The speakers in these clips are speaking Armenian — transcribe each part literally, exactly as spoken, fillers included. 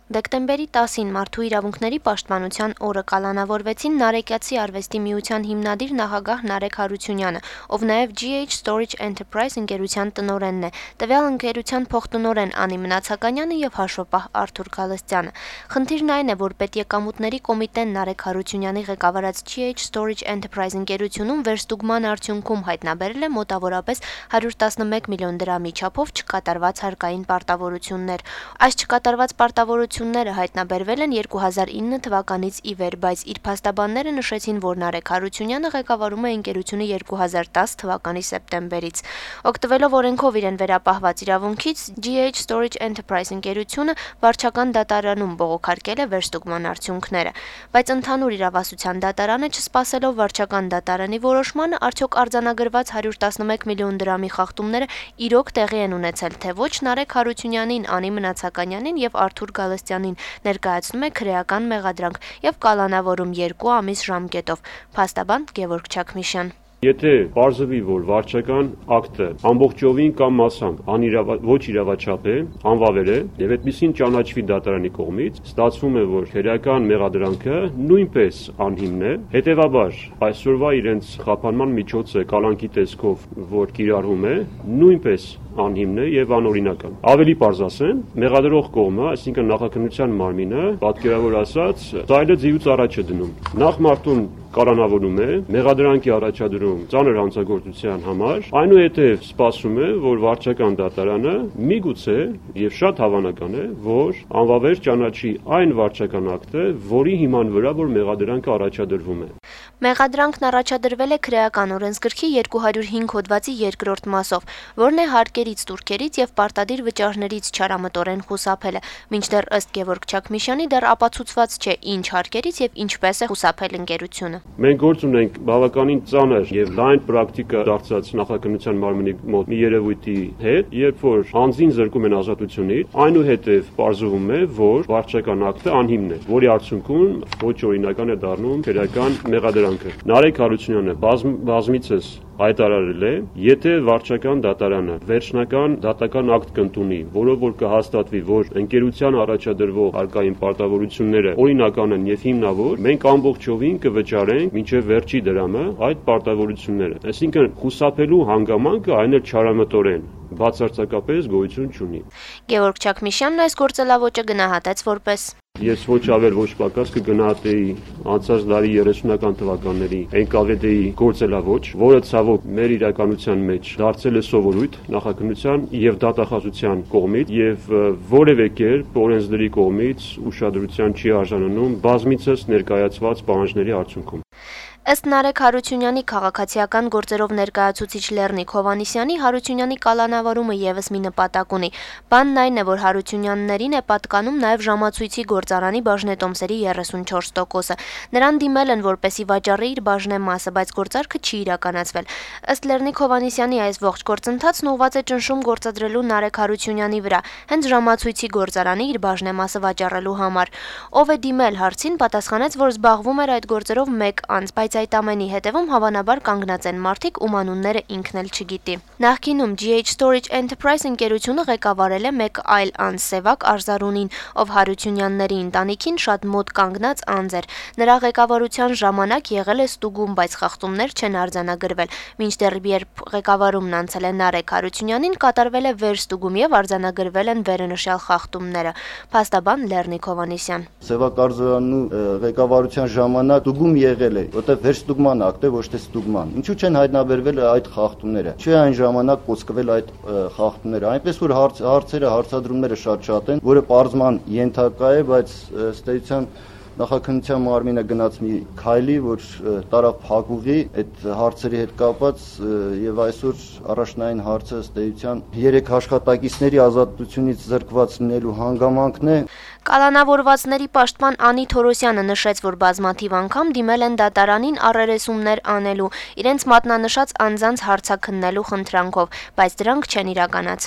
Դեկտեմբերի տասին Մարդու իրավունքների պաշտպանության օրը կալանավորվեցին Նարեկացի արվեստի միության հիմնադիր նախագահ Նարեկ Հարությունյանը, ով նաև G H Storage Enterprise ընկերության տնօրենն է, տվյալ ընկերության փոխտնօրեն Անի Մնացականյանը և հաշվապահ Արթուր Գալստյանը։ Խնդիրն այն է, որ Պետեկամուտների կոմիտեն Նարեկ Հարությունյանի ղեկավարած G H Storage Enterprise ընկերությունում վերստուգման արդյունքում հայտնաբերել է մոտավորապես հարյուր տասնմեկ միլիոն դրամի չափով չկատարված հարկային պարտավորություններ։ Այս չկատարված պարտավորությունները հայտնաբերվել են երկու հազար ինը թվականից ի վեր, բայց իր փաստաբանները նշեցին, որ Նարեկ Հարությունյանը ղեկավարում է ընկերությունը երկու հազար տաս թվականի սեպտեմբերից։ Օգտվելով օրենքով իրեն վերապահված իրավունքից, G H Storage Enterprise ընկերությունը վարչական դատարանում բողոքարկել է վերստուգման արդյունքները, բայց ընդհանուր իրավասության դատարանը, չսպասելով վարչական դատարանի որոշմանը, արդյոք արձանագրված հարյուր տասնմեկ միլիոն դրամի խախտումները իրոք տեղի են ունեցել, թե ոչ, Նարեկ Հարությունյանին, Անի Մնացականյանին և Արթուր Գալստյանին ներկայացնում է քրեական մեղադրանք և կալանավորում երկու ամիս ժամկետով։ Փաստաբան Գևորգ Չաքմիշյան։ Եթե պարզվի, որ վարչական ակտը ամբողջովին կամ մասամբ անիրավա, ոչ իրավաչափ է, անվավեր է եւ այդպեսին ճանաչվի դատարանի կողմից, ստացվում է, որ քրեական մեղադրանքը նույնպես անհիմն է, հետեւաբար այսօրվա իրենց խափանման միջոցը կալանքի տեսքով, որ կիրառվում է, նույնպես անհիմն է եւ անօրինական։ Ավելի պարզ ասեմ, մեղադրող կողմը, այսինքն նախաքննության մարմինը, պատկերավոր ասած, ծայլը ձիուց առաջ է դնում։ Նախ մարդուն կալանավորում է, մեղադրանքի առաջադրում ծանր հանցագործության համար, այնուհետև սպասում է, որ վարչական դատարանը միգուցե եւ շատ հավանական է, որ անվավեր ճանաչի այն վարչական ակտը, որի հիման վրա որ մեղադրանքը առաջադրվում է։ Մեղադրանքն առաջադրվել է քրեական օրենսգրքի երկու հարյուր հինգ հոդվածի երկրորդ մասով, որն է հարկերից, տուրքերից եւ պարտադիր վճարներից չարամտորեն խուսափելը, մինչդեռ ըստ Գևորգ Չաքմիշյանի դեռ ապացուցված չէ ինչ հարկերից եւ ինչպես է խուսափել ընկերությունը։ Մենք գործ ունենք բավականին ծանր եւ լայն պրակտիկա դարձած նախաքննության մարմնի մոտ մի երևույթի հետ, երբ որ անձին զրկում են ազատությունից, այնուհետև պարզվում է, որ վարչական ակտը անհիմն է, որի արդյունքում ոչ օրինական է դառնում քրեական մեղադրանքը։ Նարեկ Հարությունյանը բազմ, բազմիցս հայտարարել է, եթե վարչական դատարանը վերջնական դատական ակտ կընդունի, որով որ կհաստատվի, որ ընկերության առաջադրվող հարկային պարտավորությունները օրինական են եւ հիմնավոր, մենք ամբողջովին կվճարենք մինչեւ վերջի դրամը այդ պարտավորությունները։ Այսինքն խուսափելու հանգամանքը այն էլ չարամտորեն բացարձակապես գոյություն չունի։ Գևորգ Չաքմիշյանն այս գործելավոճը գնահատեց որպես Ես ոչ ավել ոչ պակաս կգնահատեի անցած դարի երեսունական թվականների N K V D-ի գործելավոճ, որը ցավոք մեր իրականության մեջ դարձել է սովորույթ նախաքննության եւ դատախազության կողմից եւ որևէ կերպ օրենսդրի կողմից ուշադրության չի արժանանում բազմիցս ներկայացված պահանջների արդյունքում։ Ըստ Նարեկ Հարությունյանի քաղաքացիական գործերով ներկայացուցիչ Լեռնիկ Հովհաննիսյանի, Հարությունյանի կալանավորումը եւս մի նպատակ ունի։ Բանն այն է, որ Հարությունյաններին է պատկանում նաեւ ժամացույցի գործարանի բաժնետոմսերի երեսունչորս տոկոսը։ Նրան դիմել են, որպեսի վաճառի իր բաժնեմասը, բայց գործարքը չի իրականացվել։ Ըստ Լեռնիկ Հովհաննիսյանի, այս ողջ գործընթացն ուղղված է ճնշում գործադրելու Նարեկ Հարությունյանի վրա, հենց ժամացույցի գործարանի իր բաժնեմասը վաճառելու համար։ Ով է դիմել հարցին, պատասխանեց, որ զբաղվում էր այդ գործերով մեկ անձ, բայց այդ ամենի հետևում հավանաբար կանգնած են մարդիկ, ում անունները ինքն էլ չգիտի։ Նախկինում G H Storage Enterprise ընկերությունը ղեկավարել է մեկ այլ անձ Սևակ Արզարունին, ով Հարությունյանների ընտանիքին շատ մոտ կանգնած անձ էր։ Նրա ղեկավարության ժամանակ եղել է ստուգում, բայց խախտումներ չեն արձանագրվել։ Մինչդեռ երբ ղեկավարումն անցել է Նարեկ Հարությունյանին, կատարվել է վերստուգում եւ արձանագրվել են վերոնշյալ խախտումները։ Փաստաբան Լեռնիկ Հովհաննիսյան։ Սևակ Արզարանու ղեկավարության ժամանակ ստուգում եղել է, որտեղ վերստուգման ակտ է, ոչ թե ստուգման։ Ինչու չեն հայտնաբերվել այդ խախտումները։ Չէ այն ժամանակ կոչվել այդ խախտումները։ Այնպես որ հարց, հարցերը, հարցադրումները շատ-շատ են, որը պարզման ենթակա է, բայց ըստ էության նախաքննության մարմինը գնաց մի քայլի, որ տարավ փակուղի այդ հարցերի հետ կապված եւ այսօր առաջնային հարցը ըստ էության երեք աշխատակիցների ազատությունից զրկված լինելու հանգամանքն է։ Կալանավորվածների պաշտպան Անի Թորոսյանը նշեց, որ բազմաթիվ անգամ դիմել են դատարանին առերեսումներ անելու, իրենց մատնանշած անձանց հարցաքննելու խնդրանքով, բայց դրանք չեն իրականացվել։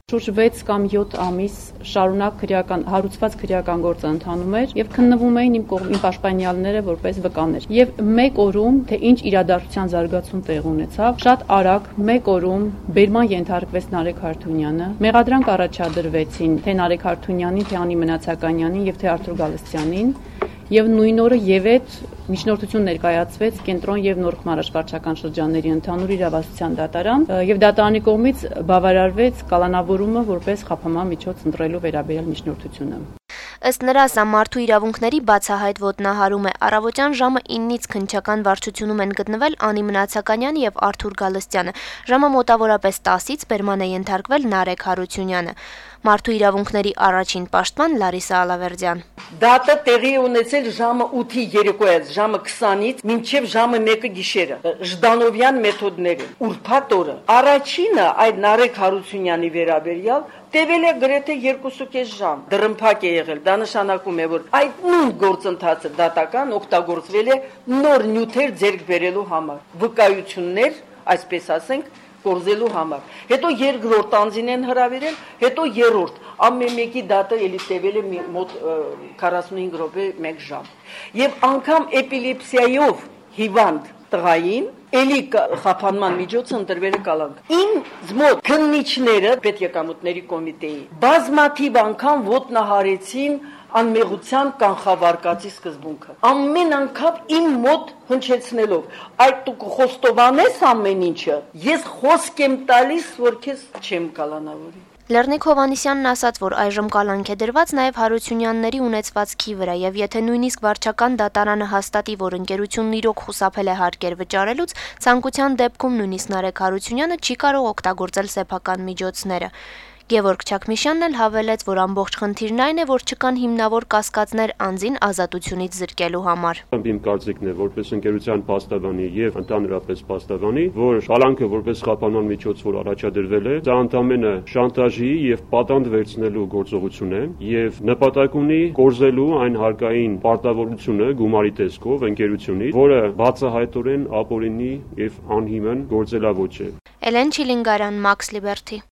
Շուրջ վեց կամ յոթ ամիս շարունակ քրեական հարուցված քրեական գործը ընթանում էր եւ քննվում էին իմ կողմի պաշտպանյալները որպես վկաներ։ Եվ մեկ օրում, թե ինչ իրադարձության զարգացում տեղ ունեցավ, շատ արագ մեկ օրում բերման ենթարկվեց Նարեկ Հարթունյանը։ Մեղադրանք առաջադրվեցին թե Նարեկ Հարթունյանին, թե Անի Մնացականյանին եւ թե Արթուր Գալստյանին։ Եվ նույն օրը Եվեթ միջնորդություն ներկայացվեց Կենտրոն եւ Նոր Խմարաշ վարչական շրջանների ընդհանուր իրավասության դատարան եւ դատարանի կողմից բավարարվեց կալանավորումը որպես խափանման միջոց ընտրելու վերաբերյալ միջնորդությունը։ Ըստ նրա, սա մարդու իրավունքների բացահայտ ոտնահարում է։ Առավոտյան ժամը իննից քննչական վարչությունում են գտնվել Անի Մնացականյանը եւ Արթուր Գալստյանը։ Ժամը մոտավորապես տասից բերման է ենթարկվել Նարեկ Հարությունյանը։ Մարդու իրավունքների առաջին պաշտպան Լարիսա Ալավերդյան։ Դատը տեղի է ունեցել ժամը ութի երեկոյից, ժամը քսանից մինչև ժամը մեկը գիշերը։ Ժդանովյան մեթոդները, ուրբաթ օրը։ Առաջինը այդ Նարեկ Հարությունյանի վերաբերյալ տևել է գրեթե երկուսուկես ժամ։ Դրմփակ է եղել։ Դա նշանակում է, որ այդ նույն գործընթացը դատական օգտագործվել է նոր նյութեր ձեռք բերելու համար, վկայություններ, այսպես ասենք, կորզելու համար։ Հետո երկրորդ անձին են հրավիրել, հետո երրորդ, ամեն մեկի դատը էլի տևել է մոտ քառասունհինգ րոպե մեկ ժամ։ Եվ անգամ էպիլեպսիայով հիվանդ տղային էլի խափանման միջոցը ընտրվել է կալանք։ Ինձ մոտ քննիչները պետեկամուտների կոմիտեի բազմաթիվ անգամ ոտնահարեցին անմեղության կանխավարկածի սկզբունքը։ Ամեն անգամ իմ մոտ հնչեցնելով, այդ դու խոստովանես ամեն ինչը, ես խոսք եմ տալիս, որ քեզ չեմ կալանավորի։ Լեռնիկ Հովհաննիսյանն ասաց, որ այժմ կալանք է դրված նաև Հարությունյանների ունեցվածքի վրա եւ եթե նույնիսկ վարչական դատարանը հաստատի, որ ընկերությունն իրոք խուսափել է հարկեր վճարելուց, ցանկության դեպքում նույնիսկ Նարեկ Հարությունյանը չի կարող օգտագործել սեփական միջոցները։ Գևորգ Չաքմիշյանն էլ հավելեց, որ ամբողջ խնդիրն այն է, որ չկան հիմնավոր կասկածներ անձին ազատությունից զրկելու համար։ Իմ կարծիքն է, որպես ընկերության փաստաբանի եւ ընդհանրապես փաստաբանի, որ կալանքը որպես խափանման միջոց, որ առաջադրվել է, դա ընդամենը շանտաժի եւ պատանդ վերցնելու գործողություն է եւ նպատակ ունի կորզելու այն հարկային պարտավորությունը գումարի տեսքով ընկերությունից, որը բացահայտորեն ապօրինի եւ անհիմն գործելավոճ է։ Էլեն Չիլինգարյան, Max Liberty։